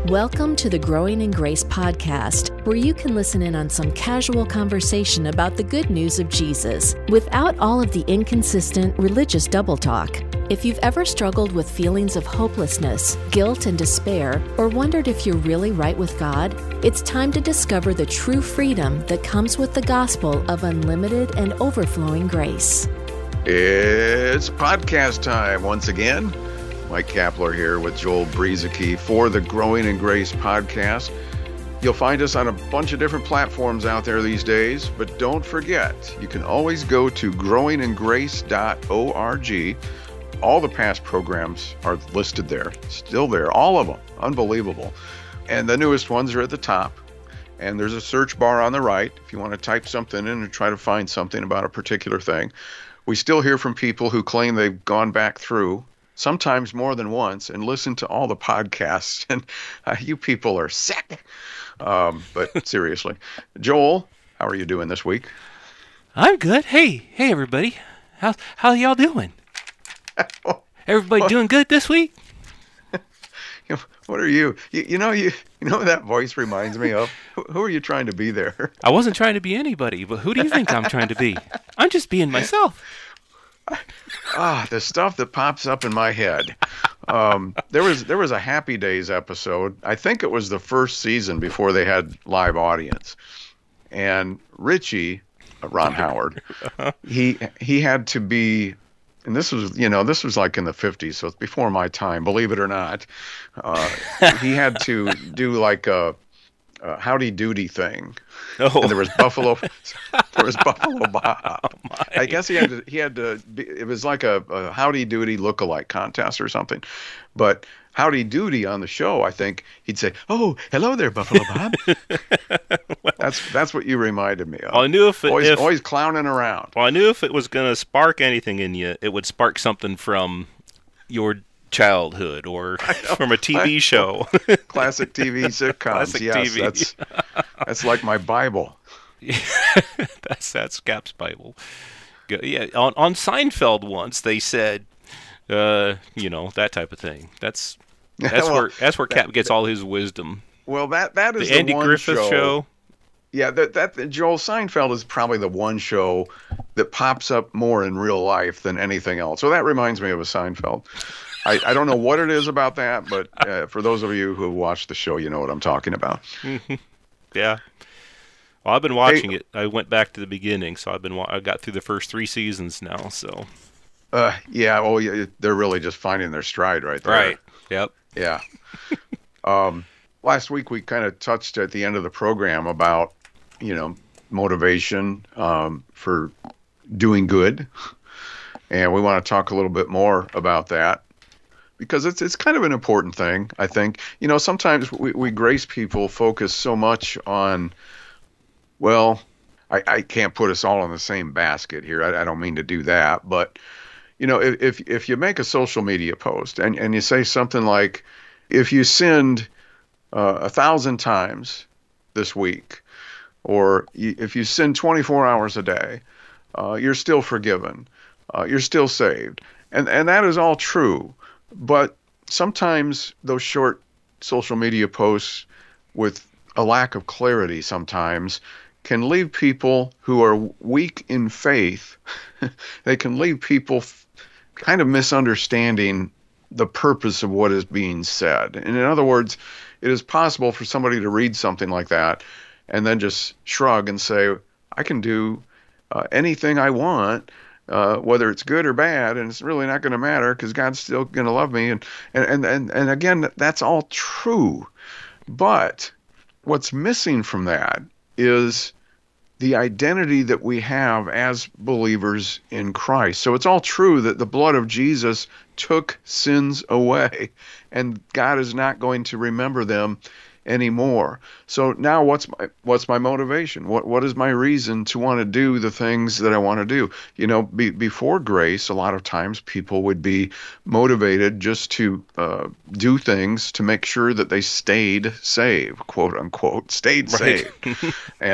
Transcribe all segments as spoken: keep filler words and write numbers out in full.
Welcome to the Growing in Grace podcast, where you can listen in on some casual conversation about the good news of Jesus without all of the inconsistent religious double talk. If you've ever struggled with feelings of hopelessness, guilt, and despair, or wondered if you're really right with God, it's time to discover the true freedom that comes with the gospel of unlimited and overflowing grace. It's podcast time once again. Mike Kapler here with Joel Brueseke for the Growing in Grace podcast. You'll find us on a bunch of different platforms out there these days, but don't forget, you can always go to growing in grace dot org. All the past programs are listed there, still there, all of them, unbelievable. And the newest ones are at the top. And there's a search bar on the right if you want to type something in and try to find something about a particular thing. We still hear from people who claim they've gone back through, sometimes more than once, and listen to all the podcasts. And uh, you people are sick. Um, but seriously, Joel, how are you doing this week? I'm good. Hey, hey, everybody. How how y'all doing? Everybody doing good this week? You know, what are you? you? You know, you you know what that voice reminds me of? Who, who are you trying to be there? I wasn't trying to be anybody, but who do you think I'm trying to be? I'm just being myself. Ah, the stuff that pops up in my head. Um, there was there was a Happy Days episode. I think it was the first season before they had live audience, and Richie, uh, Ron Howard, he he had to be, and this was you know this was like in the fifties, so it's before my time, believe it or not. Uh, he had to do like a, a howdy doody thing. Oh. And there was Buffalo, there was Buffalo Bob. Oh I guess he had to, he had to, be, it was like a, a Howdy Doody lookalike contest or something. But Howdy Doody on the show, I think he'd say, "Oh, hello there, Buffalo Bob." well, that's that's what you reminded me of. Well, I knew if, it, always, if always clowning around. Well, I knew if it was going to spark anything in you, it would spark something from your childhood or from a T V I, show. Classic T V sitcoms. Classic yes, T V. That's, that's like my Bible. that's that's Cap's Bible. Yeah, on on Seinfeld once they said, uh, you know, that type of thing. That's that's well, where that's where Cap that, gets all his wisdom. Well, that that is the, the Andy one Griffith show. show. Yeah, that that Joel Seinfeld is probably the one show that pops up more in real life than anything else. So that reminds me of a Seinfeld. I, I don't know what it is about that, but uh, for those of you who have watched the show, you know what I'm talking about. Yeah. Well, I've been watching hey, it. I went back to the beginning, so I've been I got through the first three seasons now. So. Uh, yeah. Well, yeah, they're really just finding their stride right there. Right. Yep. Yeah. um, last week we kind of touched at the end of the program about, you know, motivation um, for doing good, and we want to talk a little bit more about that. Because it's it's kind of an important thing, I think. You know, sometimes we, we grace people focus so much on, well, I, I can't put us all in the same basket here. I, I don't mean to do that. But, you know, if if you make a social media post and, and you say something like, if you sinned uh, a thousand times this week, or you, if you sin twenty-four hours a day, uh, you're still forgiven. Uh, you're still saved. And and that is all true. But sometimes those short social media posts with a lack of clarity sometimes can leave people who are weak in faith, they can leave people f- kind of misunderstanding the purpose of what is being said. And in other words, it is possible for somebody to read something like that and then just shrug and say, I can do uh, anything I want. Uh, whether it's good or bad, and it's really not going to matter because God's still going to love me. And, and, and, and again, that's all true. But what's missing from that is the identity that we have as believers in Christ. So it's all true that the blood of Jesus took sins away, and God is not going to remember them anymore. So now what's my what's my motivation? What what is my reason to want to do the things that I want to do? You know, be, before grace, a lot of times people would be motivated just to uh, do things to make sure that they stayed saved, quote unquote, stayed right. saved. and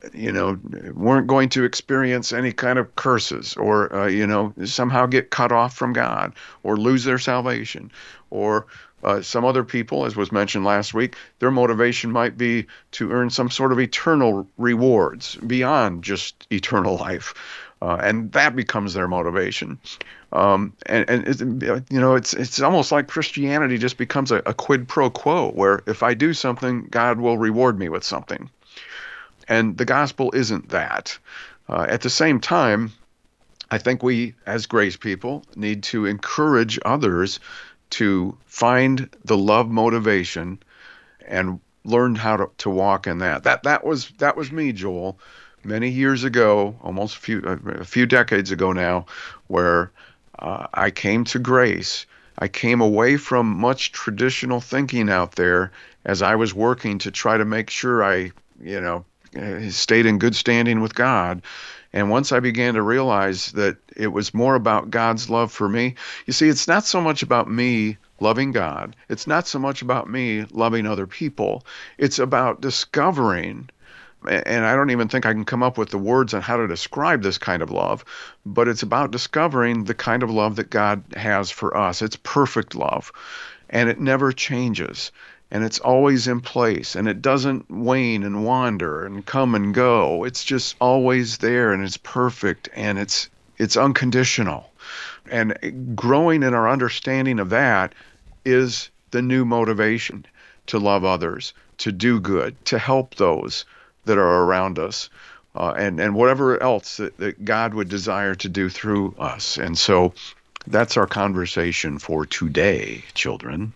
you know, weren't going to experience any kind of curses or, uh, you know, somehow get cut off from God or lose their salvation. Or uh, some other people, as was mentioned last week, their motivation might be to earn some sort of eternal rewards beyond just eternal life. Uh, and that becomes their motivation. Um, and, and it, you know, it's it's almost like Christianity just becomes a, a quid pro quo, where if I do something, God will reward me with something. And the gospel isn't that. Uh, at the same time, I think we, as grace people, need to encourage others to find the love motivation and learn how to, to walk in that. That that was that was me, Joel, many years ago, almost a few a few decades ago now, where uh, I came to grace. I came away from much traditional thinking out there as I was working to try to make sure I, you know, stayed in good standing with God. And once I began to realize that it was more about God's love for me, you see, it's not so much about me loving God. It's not so much about me loving other people. It's about discovering, and I don't even think I can come up with the words on how to describe this kind of love, but it's about discovering the kind of love that God has for us. It's perfect love, and it never changes. And it's always in place, and it doesn't wane and wander and come and go. It's just always there, and it's perfect, and it's it's unconditional. And growing in our understanding of that is the new motivation to love others, to do good, to help those that are around us, uh, and, and whatever else that, that God would desire to do through us. And so that's our conversation for today, children.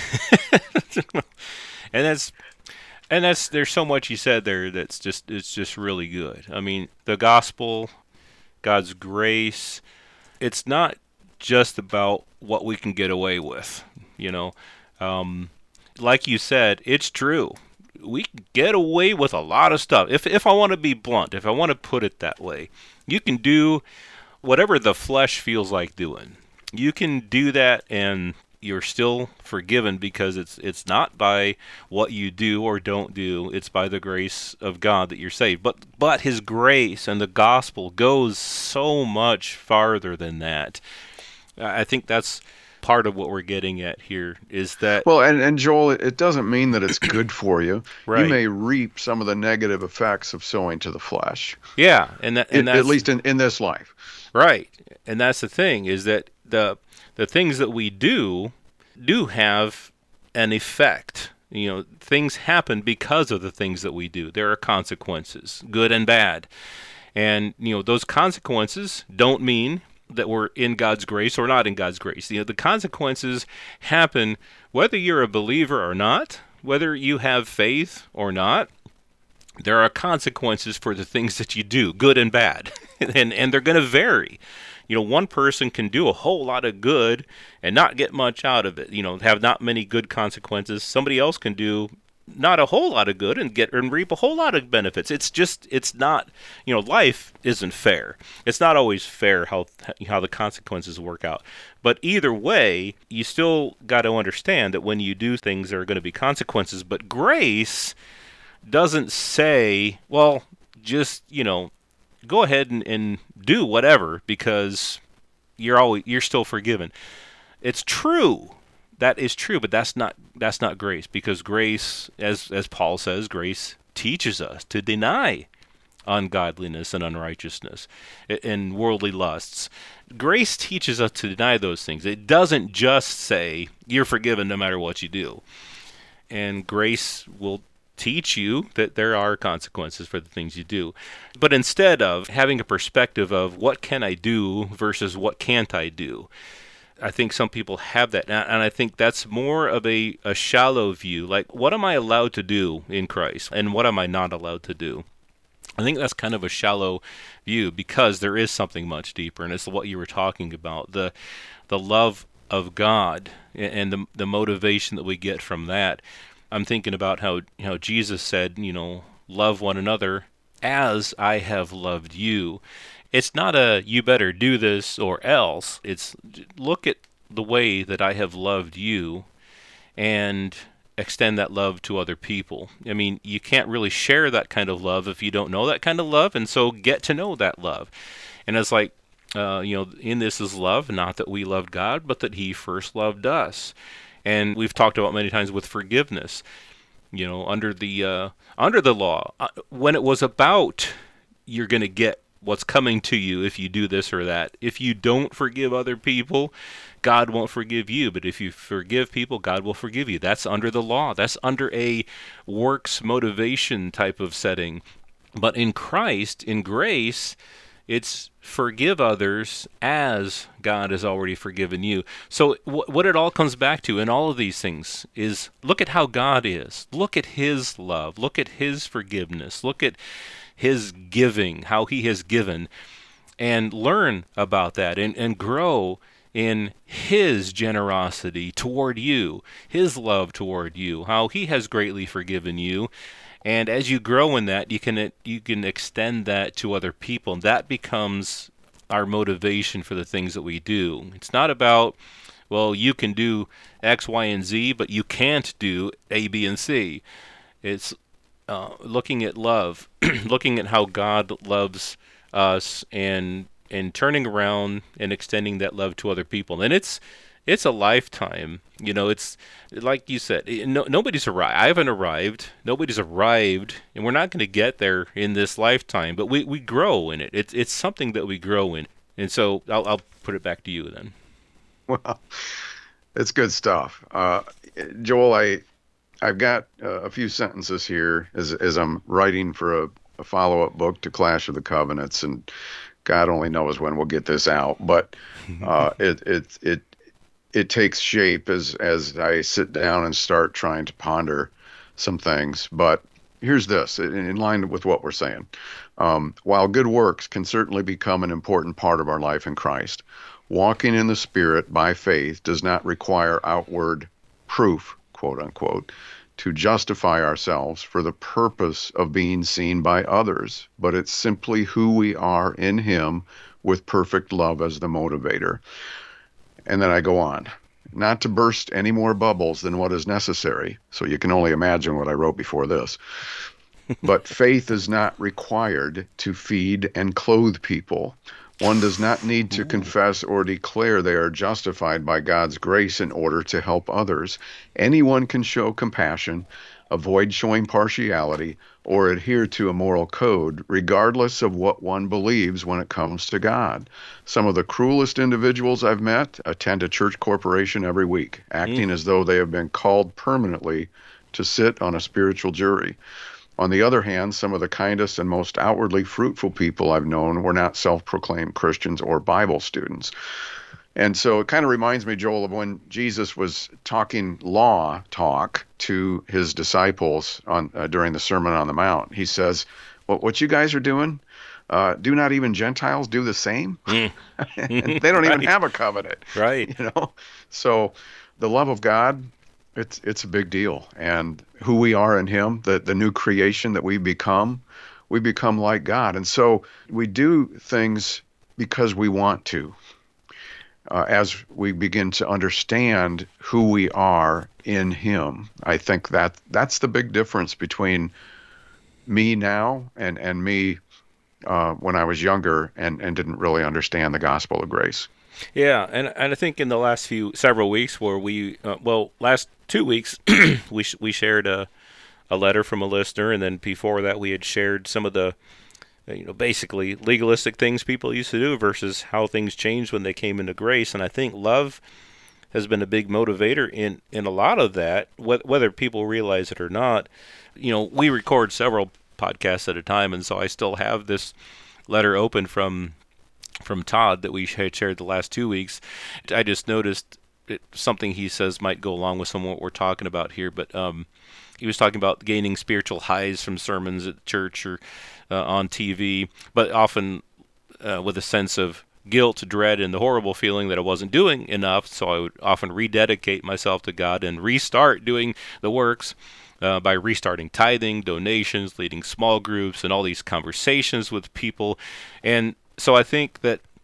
and that's and that's there's so much you said there that's just it's just really good. I mean, the gospel, God's grace, it's not just about what we can get away with, you know. Um, like you said, it's true. We can get away with a lot of stuff. If if I want to be blunt, if I want to put it that way, you can do whatever the flesh feels like doing. You can do that and you're still forgiven because it's it's not by what you do or don't do. It's by the grace of God that you're saved. But but His grace and the gospel goes so much farther than that. I think that's part of what we're getting at here is that... Well, and, and Joel, it doesn't mean that it's good for you. Right. You may reap some of the negative effects of sowing to the flesh. Yeah. and, that, and it, that's, At least in, in this life. Right. And that's the thing, is that the the things that we do do have an effect. You know, things happen because of the things that we do. There are consequences, good and bad. And, you know, those consequences don't mean that we're in God's grace or not in God's grace. You know, the consequences happen whether you're a believer or not, whether you have faith or not. There are consequences for the things that you do, good and bad, and and they're going to vary. You know, one person can do a whole lot of good and not get much out of it, you know, have not many good consequences. Somebody else can do not a whole lot of good and get and reap a whole lot of benefits. It's just, it's not, you know, life isn't fair. It's not always fair how how the consequences work out. But either way, you still got to understand that when you do things, there are going to be consequences. But grace doesn't say, well, just, you know, go ahead and, and do whatever because you're always you're still forgiven. It's true. That is true, but that's not that's not grace, because grace, as as Paul says, grace teaches us to deny ungodliness and unrighteousness and worldly lusts. Grace teaches us to deny those things. It doesn't just say you're forgiven no matter what you do. And grace will teach you that there are consequences for the things you do. But instead of having a perspective of what can I do versus what can't I do, I think some people have that, and I think that's more of a, a shallow view. Like, what am I allowed to do in Christ, and what am I not allowed to do? I think that's kind of a shallow view, because there is something much deeper, and it's what you were talking about, the the love of God and the the motivation that we get from that. I'm thinking about how, how Jesus said, you know, love one another as I have loved you. It's not a, you better do this or else. It's, look at the way that I have loved you, and extend that love to other people. I mean, you can't really share that kind of love if you don't know that kind of love, and so get to know that love. And it's like, uh, you know, in this is love, not that we loved God, but that He first loved us. And we've talked about many times with forgiveness. You know, under the uh, under the law, uh, when it was about you're going to get what's coming to you if you do this or that. If you don't forgive other people, God won't forgive you. But if you forgive people, God will forgive you. That's under the law. That's under a works motivation type of setting. But in Christ, in grace, it's forgive others as God has already forgiven you. So w- what it all comes back to in all of these things is look at how God is. Look at His love. Look at His forgiveness. Look at His giving, how He has given, and learn about that and, and grow in His generosity toward you, His love toward you, how He has greatly forgiven you. And as you grow in that, you can you can extend that to other people, and that becomes our motivation for the things that we do. It's not about, well, you can do X, Y, and Z, but you can't do A, B, and C. It's uh, looking at love, looking at how God loves us, and and turning around and extending that love to other people. And it's it's a lifetime. You know, it's like you said, no, nobody's arrived. I haven't arrived. Nobody's arrived, and we're not going to get there in this lifetime. But we, we grow in it. It's it's something that we grow in. And so I'll I'll put it back to you then. Well, it's good stuff, uh, Joel. I I've got uh, a few sentences here as as I'm writing for a, a follow-up book to Clash of the Covenants, and God only knows when we'll get this out. But uh, it it it. It takes shape as as I sit down and start trying to ponder some things. But here's this, in, in line with what we're saying. Um, while good works can certainly become an important part of our life in Christ, walking in the Spirit by faith does not require outward proof, quote unquote, to justify ourselves for the purpose of being seen by others, but it's simply who we are in Him with perfect love as the motivator. And then I go on, not to burst any more bubbles than what is necessary. So you can only imagine what I wrote before this. But faith is not required to feed and clothe people. One does not need to confess or declare they are justified by God's grace in order to help others. Anyone can show compassion, avoid showing partiality, or adhere to a moral code, regardless of what one believes when it comes to God. Some of the cruelest individuals I've met attend a church corporation every week, acting mm. as though they have been called permanently to sit on a spiritual jury. On the other hand, some of the kindest and most outwardly fruitful people I've known were not self-proclaimed Christians or Bible students. And so it kind of reminds me, Joel, of when Jesus was talking law talk to his disciples on uh, during the Sermon on the Mount. He says, well, what you guys are doing, uh, do not even Gentiles do the same? Mm. And they don't right. even have a covenant. Right. You know, so the love of God, it's it's a big deal. And who we are in Him, the, the new creation that we become, we become like God. And so we do things because we want to. Uh, as we begin to understand who we are in Him. I think that that's the big difference between me now and, and me uh, when I was younger and, and didn't really understand the gospel of grace. Yeah, and and I think in the last few, several weeks where we, uh, well, last two weeks, we sh- we shared a, a letter from a listener, and then before that we had shared some of the you know, basically legalistic things people used to do versus how things changed when they came into grace. And I think love has been a big motivator in, in a lot of that, wh- whether people realize it or not. You know, we record several podcasts at a time, and so I still have this letter open from from Todd that we had shared the last two weeks. I just noticed it, something he says might go along with some of what we're talking about here, but um, he was talking about gaining spiritual highs from sermons at church or Uh, on T V, but often uh, with a sense of guilt, dread, and the horrible feeling that I wasn't doing enough, so I would often rededicate myself to God and restart doing the works uh, by restarting tithing, donations, leading small groups, and all these conversations with people. And so I think that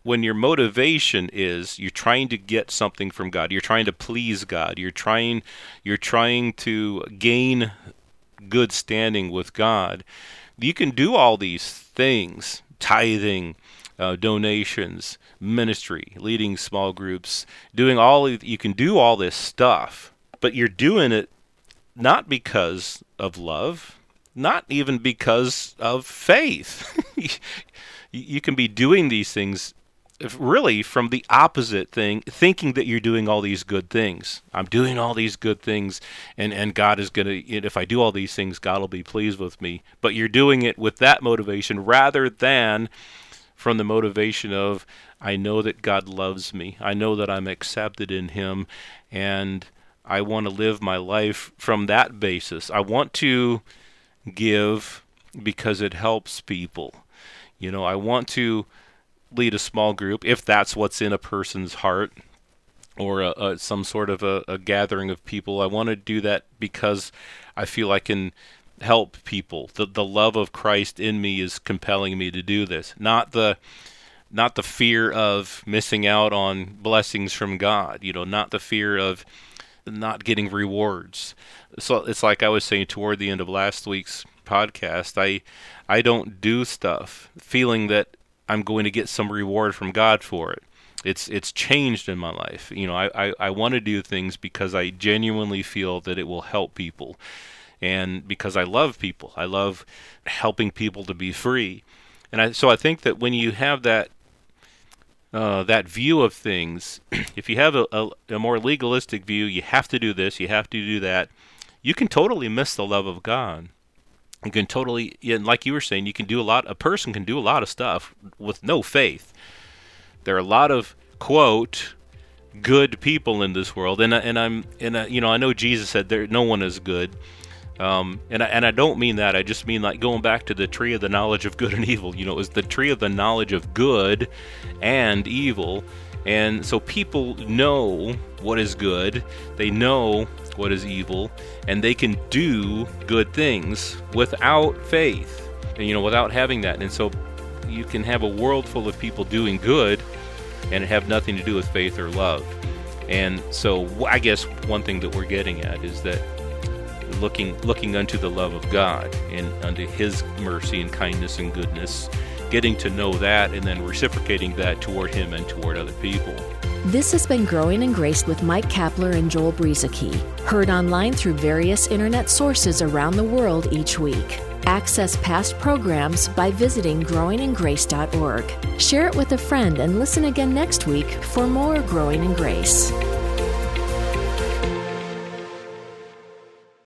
when your motivation is you're trying to get something from God, you're trying to please God, you're trying you're trying to gain good standing with God, you can do all these things, tithing, uh, donations, ministry, leading small groups, doing all of, you can do all this stuff, but you're doing it not because of love, not even because of faith. You can be doing these things really from the opposite thing, thinking that you're doing all these good things. I'm doing all these good things, and, and God is going to, if I do all these things, God will be pleased with me. But you're doing it with that motivation rather than from the motivation of, I know that God loves me. I know that I'm accepted in Him, and I want to live my life from that basis. I want to give because it helps people. You know, I want to lead a small group, if that's what's in a person's heart, or a, a, some sort of a, a gathering of people. I want to do that because I feel I can help people. The the love of Christ in me is compelling me to do this, not the not the fear of missing out on blessings from God. You know, not the fear of not getting rewards. So it's like I was saying toward the end of last week's podcast. I I don't do stuff feeling that I'm going to get some reward from God for it. It's it's changed in my life. You know, I, I, I want to do things because I genuinely feel that it will help people, and because I love people. I love helping people to be free. And I, so I think that when you have that uh, that view of things, if you have a, a, a more legalistic view, you have to do this, you have to do that, you can totally miss the love of God. You can totally, and like you were saying, you can do a lot, a person can do a lot of stuff with no faith. There are a lot of, quote, good people in this world, and, and I'm, and I, you know, I know Jesus said there, no one is good, um, and, I, and I don't mean that, I just mean like going back to the tree of the knowledge of good and evil. You know, it was the tree of the knowledge of good and evil, and so people know what is good, they know what is evil, and they can do good things without faith, and you know, without having that. And so you can have a world full of people doing good and have nothing to do with faith or love. And so I guess one thing that we're getting at is that looking looking unto the love of God and unto His mercy and kindness and goodness, getting to know that and then reciprocating that toward Him and toward other people. This has been Growing in Grace with Mike Kapler and Joel Brueseke, heard online through various internet sources around the world each week. Access past programs by visiting growing in grace dot org. Share it with a friend and listen again next week for more Growing in Grace.